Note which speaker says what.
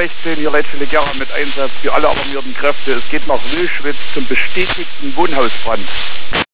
Speaker 1: 16 hier Leitstelle Gera mit Einsatz für alle alarmierten Kräfte. Es geht nach Wilschwitz zum bestätigten Wohnhausbrand.